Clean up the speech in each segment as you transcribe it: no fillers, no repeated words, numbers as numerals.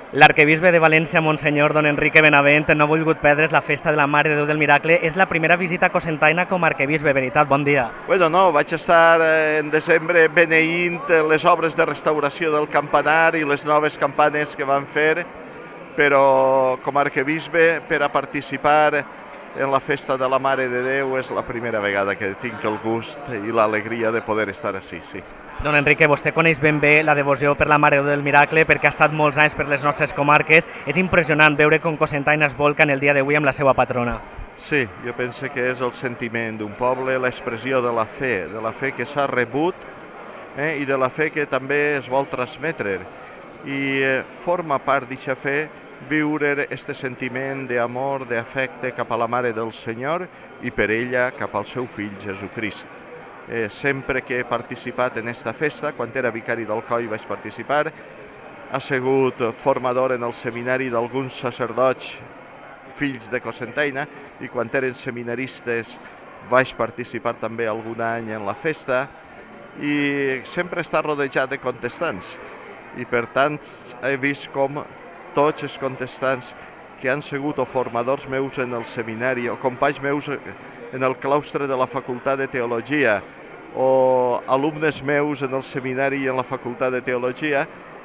L'arquebisbe de València, Monsenyor Don Enrique Benavent, no ha volgut perdre's la festa de la Mare de Déu del Miracle. És la primera visita a Cocentaina com a arquebisbe, veritat? Bon dia. Bueno, no, vaig estar en desembre beneint les obres de restauració del campanar i les noves campanes que van fer, però com a arquebisbe per a participar en la festa de la Mare de Déu és la primera vegada que tinc el gust i l'alegria de poder estar ací, sí. Don Enrique, vostè coneix ben bé la devoció per la Mare de Déu del Miracle perquè ha estat molts anys per les nostres comarques. És impressionant veure com Cocentaina es volca en el dia d'avui amb la seva patrona. Sí, jo penso que és el sentiment d'un poble, l'expressió de la fe que s'ha rebut i de la fe que també es vol transmetre. I forma part d'aquesta fe viure aquest sentiment d'amor, d'afecte cap a la Mare del Senyor i per ella cap al seu fill Jesucrist. Sempre que he participat en aquesta festa, quan era vicari d'Alcoi vaig participar, ha sigut formador en el seminari d'alguns sacerdots fills de Cocentaina i quan eren seminaristes vaig participar també algun any en la festa i sempre està rodejat de contestants i per tant he vist com tots els contestants que han sigut o formadors meus en el seminari o companys meus en el claustre de la Facultat de Teologia o alumnes meus en el seminari i en la Facultat de Teologia,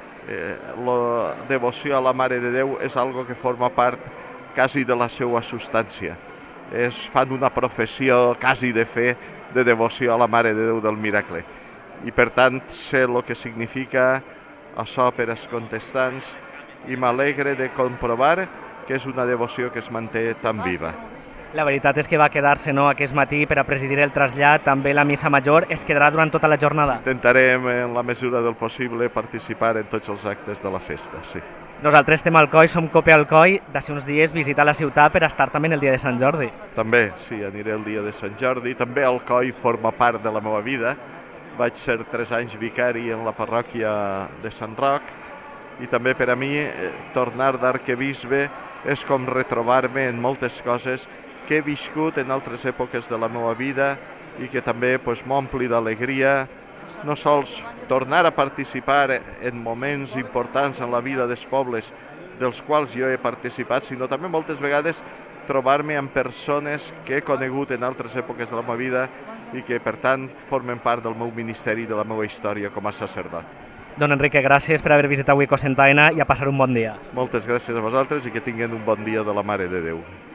la devoció a la Mare de Déu és algo que forma part quasi de la seva substància. Fan una professió quasi de fe de devoció a la Mare de Déu del Miracle. I per tant sé el que significa això per als contestants i m'alegre de comprovar que és una devoció que es manté tan viva. La veritat és que va quedar-se aquest matí per a presidir el trasllat, també la missa major. Es quedarà durant tota la jornada? Intentarem, en la mesura del possible, participar en tots els actes de la festa, sí. Nosaltres estem al Coi, som Cope al Coi, d'ací uns dies visitar la ciutat per estar també en el dia de Sant Jordi. També, sí, aniré el dia de Sant Jordi. També el Coi forma part de la meva vida. Vaig ser 3 anys vicari en la parròquia de Sant Roc i també per a mi tornar d'arquebisbe és com retrobar-me en moltes coses que he viscut en altres èpoques de la meva vida i que també m'ompli d'alegria, no sols tornar a participar en moments importants en la vida dels pobles dels quals jo he participat, sinó també moltes vegades trobar-me amb persones que he conegut en altres èpoques de la meva vida i que, per tant, formen part del meu ministeri i de la meva història com a sacerdot. Don Enrique, gràcies per haver visitat avui Cocentaina i a passar un bon dia. Moltes gràcies a vosaltres i que tinguin un bon dia de la Mare de Déu.